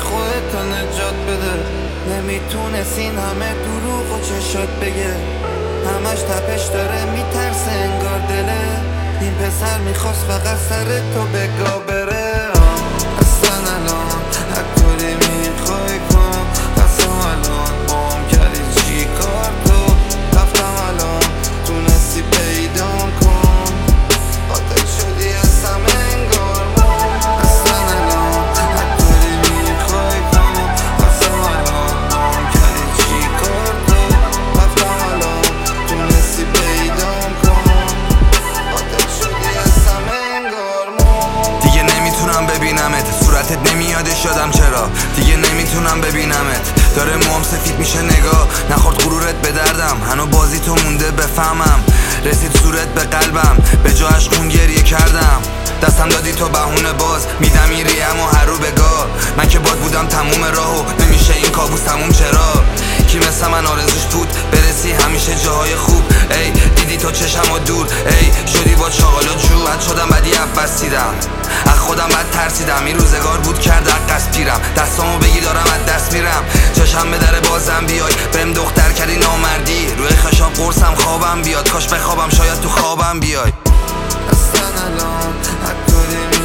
خودتو نجات بده. نمیتونست این همه دروغ و چشات بگه، همش تپش داره میترسه انگار دله. این پسر میخواست فقط سر تو بگا بره. اصلا الان هر طوری میخوای کن، اصلا الان بام کردی چی کار تو. رفتم الان تونستی پیدام کن، قاتل شدی از همه انگار من. اصلا الان هر طوری میخوای کن، اصلا الان بام کردی چی کار تو. رفتم الان تونستی پیدام کن، قاتل شدی از همه انگار من. دیگه نمیتونم ببینمت، صورتت نمیاده شدم چرا. دیگه نمیتونم ببینمت، داره موام سفید میشه نگاه. نخورد غرورت به دردم، هنو بازی تو مونده بفهمم. رسید صورت به قلبم، به جاش خون گریه کردم. دستم دادی تو بهونه باز میدم ریم و هر رو بگاه. من که باد بودم تموم راهو، نمیشه این کابوس تموم چرا. کی مثل من آرزوش بود برسی همیشه جاهای خوب. ای دیدی تو چشم و دور، ای شدی با چاقال و جو. بد شدم بدی بسیدم، از خودم بد ترسیدم. این روزگار بود کرد عقص پیرم، دستامو بگی دارم از دست میرم. چشم به در بازم بیای، بهم دختر کردی نامردی. روی خشاب قرصم خوابم بیاد، کاش بخوابم شاید تو خوابم بیای. اصلا الان هر طوری